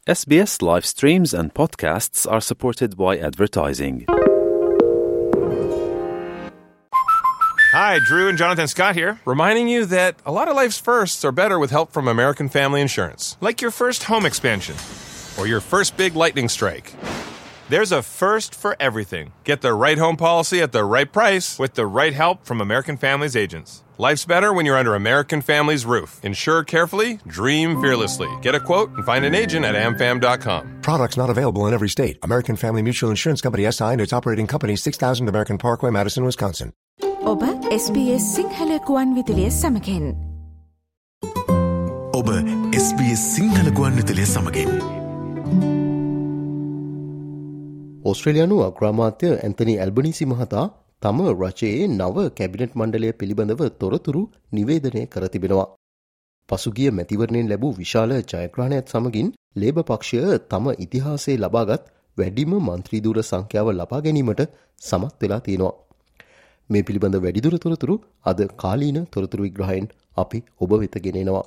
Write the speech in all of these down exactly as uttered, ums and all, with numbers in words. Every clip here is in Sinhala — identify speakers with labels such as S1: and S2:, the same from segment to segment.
S1: S B S live streams and podcasts are supported by advertising.
S2: Hi, Drew and Jonathan Scott here, reminding you that a lot of life's firsts are better with help from American Family Insurance. Like your first home expansion or your first big lightning strike. There's a first for everything. Get the right home policy at the right price with the right help from American Family's agents. Life's better when you're under American Family's roof. Insure carefully, dream fearlessly. Get a quote and find an agent at a m fam dot com.
S3: Products not available in every state. American Family Mutual Insurance Company S I and its operating company six thousand American Parkway, Madison, Wisconsin.
S4: ඔබ S B S සිංහල ගුවන් විදුලිය සමගින්.
S5: ඔබ S B S සිංහල ගුවන් විදුලිය සමගින්.
S6: ඔස්ට්‍රේලියානු අග්‍රාමාත්‍ය ඇන්තනි ඇල්බනීසි මහතා තම රජයේ නව කැබිනට් මණ්ඩලය පිළිබඳව තොරතුරු නිවේදනය කර තිබෙනවා. පසුගිය මැතිවරණයෙන් ලැබූ විශාල ජයග්‍රහණයත් සමගින් ලේබර් පක්ෂය තම ඉතිහාසයේ ලබාගත් වැඩිම මන්ත්‍රී ධූර සංඛ්‍යාව ලබා ගැනීමට සමත් වෙලා තියෙනවා. මේ පිළිබඳ වැඩිදුර තොරතුරු අද කාලීන තොරතුරු විග්‍රහයෙන් අපි ඔබ වෙත ගෙනෙනවා.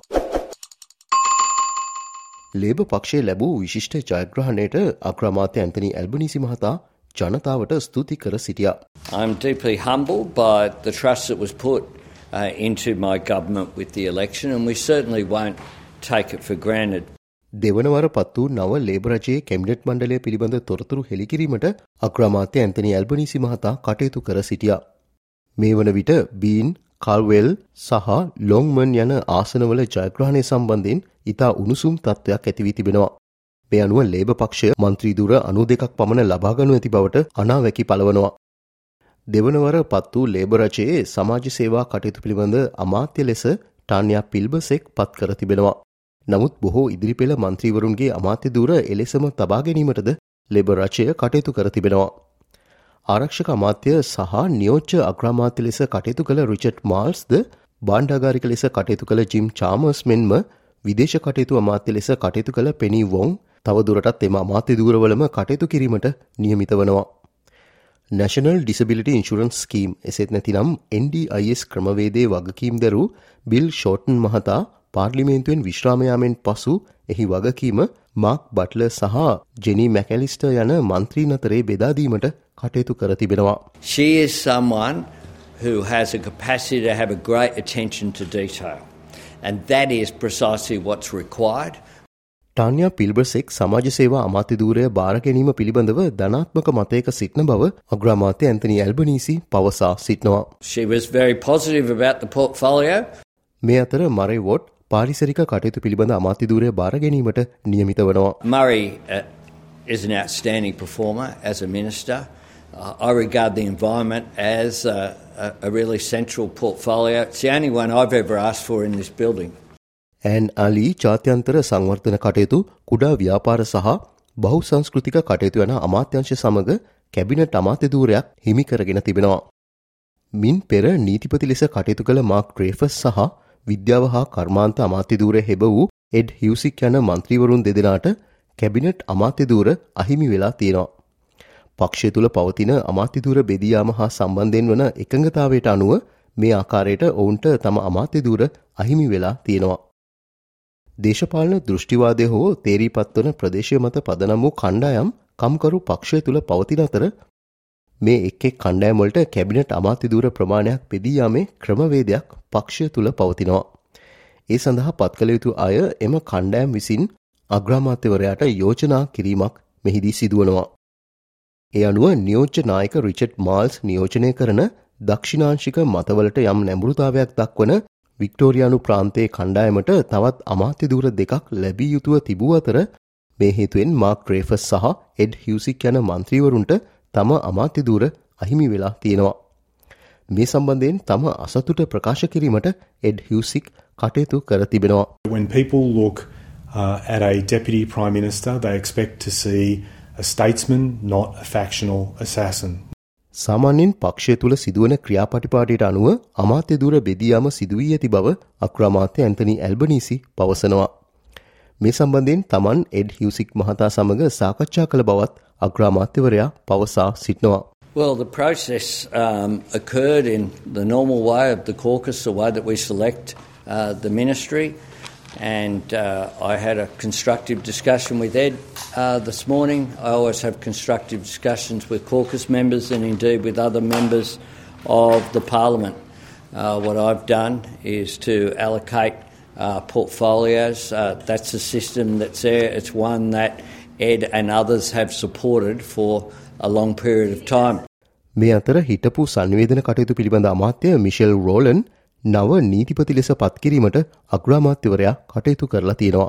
S6: ලේබර් පක්ෂයේ ලැබූ විශිෂ්ට ජයග්‍රහණයට අග්‍රාමාත්‍ය ඇන්තනි ඇල්බනීසි මහතා ජනතාවට ස්තුති කර සිටියා.
S7: I'm deeply humbled by the trust that was put uh, into my government with the election, and we certainly won't take it for granted.
S6: දෙවනවර පත් වූ නව ලේබර් රජයේ කැබිනට් මණ්ඩලය පිළිබඳ තොරතුරු හෙළිකිරීමට අග්‍රාමාත්‍ය ඇන්තනි ඇල්බනීසි මහතා කටයුතු කර සිටියා. මේ වන විට බීන්, කාල්වෙල් සහ ලොන්ග්මන් යන ආසනවල ජයග්‍රහණය සම්බන්ධයෙන් ඉතා උණුසුම් තත්ත්වයක් ඇති වී තිබෙනවා. මේ අනුව ලේබර් පක්ෂය මන්ත්‍රී ධූර අනූ දෙකක් පමණ ලබා ගනු ඇති බවට අනාවැකි පළවනවා. දෙවනවර පත් වූ ලේබර් රජයේ සමාජ සේවා කටයුතු පිළිබඳ අමාත්‍ය ලෙස ටාන්යා පිල්බසෙක් පත් කර තිබෙනවා. නමුත් බොහෝ ඉදිරිපෙළ මන්ත්‍රීවරුන්ගේ අමාත්‍ය ධූර එලෙසම තබා ගැනීමටද ලේබර් රජය කටයුතු කර තිබෙනවා. ආරක්ෂක අමාත්‍ය සහ නියෝජ්‍ය අග්‍රාමාත්‍ය ලෙස කටයුතු කළ රිචඩ් මාල්ස්ද භාණ්ඩාගාරික ලෙස කටයුතු කළ ජිම් චාමර්ස් මෙන්ම විදේශ කටයුතු අමාත්‍ය ලෙස කටයුතු කළ පෙනී වොන් තවදුරටත් එම අමාත්‍ය ධූරවලම කටයුතු කිරීමට නියමිත වනවා. National Disability Insurance Scheme එසේත් නැතිනම් N D I S ක්‍රමවේදයේ වගකීම් දරූ බිල් ෂෝටන් මහතා පාර්ලිමේන්තුවෙන් විශ්‍රාම යාමෙන් පසු එහි වගකීම මාක් බට්ලර් සහ ජෙනි මැකැලිස්ටර් යන මන්ත්‍රීන් අතරේ බෙදා දීමට කටයුතු කර තිබෙනවා.
S7: She is someone who has a capacity to have a great attention to detail, and that is precisely what's required.
S6: ටාන්යා පිල්බර්සෙක් සමාජ සේවා අමාත්‍ය ධූරය බාර ගැනීම පිළිබඳව ධනාත්මක මතයක සිටින බව අග්‍රාමාත්‍ය ඇන්තනි ඇල්බනීසි පවසා සිටිනවා.
S7: She was very positive about the portfolio.
S6: මේ අතර මරේ වොට් පාරිසරික කටයුතු පිළිබඳ අමාත්‍ය ධූරය බාර ගැනීමට නියමිත වනවා.
S7: Murray uh, is an outstanding performer as a minister. Uh, I regard the environment as uh, a, a really central portfolio. It's the only one I've ever asked for in this building.
S6: ඇන් අලි ජාත්‍යන්තර සංවර්ධන කටයුතු, කුඩා ව්‍යාපාර සහ බහු සංස්කෘතික කටයුතු යන අමාත්‍යංශ සමග කැබිනට් අමාත්‍ය ධූරයක් හිමි කරගෙන තිබෙනවා. මින් පෙර නීතිපති ලෙස කටයුතු කළ මාක් ඩ්‍රේෆස් සහ විද්‍යාව හා කර්මාන්ත අමාත්‍ය ධූරය හෙබ වූ එඩ් හියුසික් යන මන්ත්‍රීවරුන් දෙදෙනාට කැබිනට් අමාත්‍ය ධූර අහිමි වෙලා තියෙනවා. පක්ෂය තුළ පවතින අමාත්‍ය ධූර බෙදී යාම හා සම්බන්ධයෙන් වන එකඟතාවයට අනුව මේ ආකාරයට ඔවුන්ට තම අමාත්‍ය ධූර අහිමි වෙලා තියෙනවා. දේශපාලන දෘෂ්ටිවාදය හෝ තේරීපත් වන ප්‍රදේශය මත පදනම් වූ කණ්ඩායම් කම්කරු පක්ෂය තුළ පවතින අතර මේ එක් එක් කණ්ඩායම් වලට කැබිනට් අමාත්‍ය ධූර ප්‍රමාණයක් බෙදී යාමේ ක්‍රමවේදයක් පක්ෂය තුළ පවතිනවා. ඒ සඳහා පත් කළ යුතු අය එම කණ්ඩායම් විසින් අග්‍රාමාත්‍යවරයාට යෝජනා කිරීමක් මෙහිදී සිදුවනවා. ඒ අනුව නියෝජ්‍ය නායක රිචඩ් මාල්ස් නියෝජනය කරන දක්ෂිණාංශික මතවලට යම් නැඹුරුතාවයක් දක්වන වික්ටෝරියානු ප්‍රාන්තයේ කණ්ඩායමට තවත් අමාත්‍ය ධූර දෙකක් ලැබිය යුතුව තිබූ අතර මේ හේතුවෙන් මාක් ඩ්‍රේෆස් සහ එඩ් හියුසික් යන මන්ත්‍රීවරුන්ට තම අමාත්‍ය ධූර අහිමි වෙලා තියෙනවා. මේ සම්බන්ධයෙන් තම අසතුට ප්‍රකාශ කිරීමට එඩ් හියුසික් කටයුතු කර තිබෙනවා.
S8: When people look uh, at a deputy prime minister, they expect to see a statesman, not a factional assassin.
S6: සාමාන්‍යයෙන් පක්ෂය තුළ සිදුවන ක්‍රියාපටිපාටියට අනුව අමාත්‍ය ධූර බෙදී යාම සිදු වී ඇති බව අග්‍රාමාත්‍ය ඇන්තනි ඇල්බනීසි පවසනවා. මේ සම්බන්ධයෙන් තමන් එඩ් හියුසික් මහතා සමග සාකච්ඡා කළ බවත් අග්‍රාමාත්‍යවරයා පවසා සිටිනවා.
S7: Well, the process um, occurred in the normal way of the caucus, the way that we select uh, the ministry. And uh, I had a constructive discussion with Ed uh, this morning. I always have constructive discussions with caucus members and indeed with other members of the Parliament. Uh, what I've done is to allocate uh, portfolios. Uh, that's a system that's there. It's one that Ed and others have supported for a long period of time.
S6: මේ අතර හිටපු සංවේදන කටයුතු පිළිබඳ අමාත්‍ය මිෂෙල් රෝලන් නව නීතිපති ලෙස පත් කිරීමට අග්‍රාමාත්‍යවරයා කටයුතු කරලා තියෙනවා.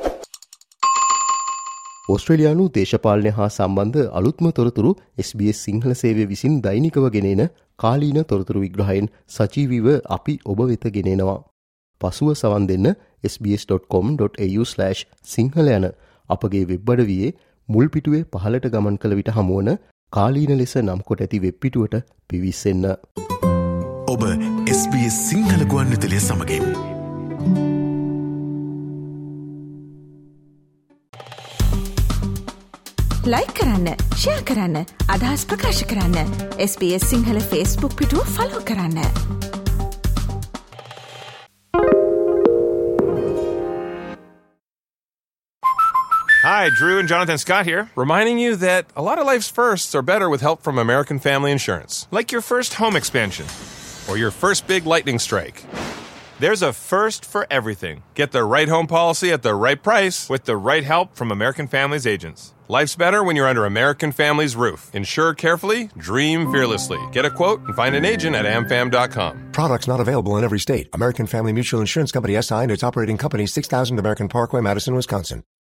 S6: ඕස්ට්‍රේලියානු දේශපාලනය හා සම්බන්ධ අලුත්ම තොරතුරු එස් බී එස් සිංහල සේවය විසින් දෛනිකව ගෙනෙන කාලීන තොරතුරු විග්‍රහයෙන් සජීවීව අපි ඔබ වෙත ගෙනෙනවා. පසුව සවන් දෙන්න S B S dot com dot A U slash Sinhala යන අපගේ වෙබ් අඩවියේ මුල් පිටුවේ පහළට ගමන් කළ විට හමුවන කාලීන ලෙස නම් කොට ඇති වෙබ් පිටුවට පිවිසෙන්න.
S5: ඔබ එස් බී එස් සිංහල ගුවන්විදුලිය සමගින්
S4: ලයික් කරන්න, ෂෙයා කරන්න, අදහස් ප්‍රකාශ කරන්න. S B S Sinhala Facebook පිටුව ෆලෝ කරන්න.
S2: Hi, Drew and Jonathan Scott here, reminding you that a lot of life's firsts are better with help from American Family Insurance, like your first home expansion or your first big lightning strike. There's a first for everything. Get the right home policy at the right price with the right help from American Family's agents. Life's better when you're under American Family's roof. Insure carefully, dream fearlessly. Get a quote and find an agent at am fam dot com.
S3: Products not available in every state. American Family Mutual Insurance Company S I and its operating company, six thousand American Parkway, Madison, Wisconsin.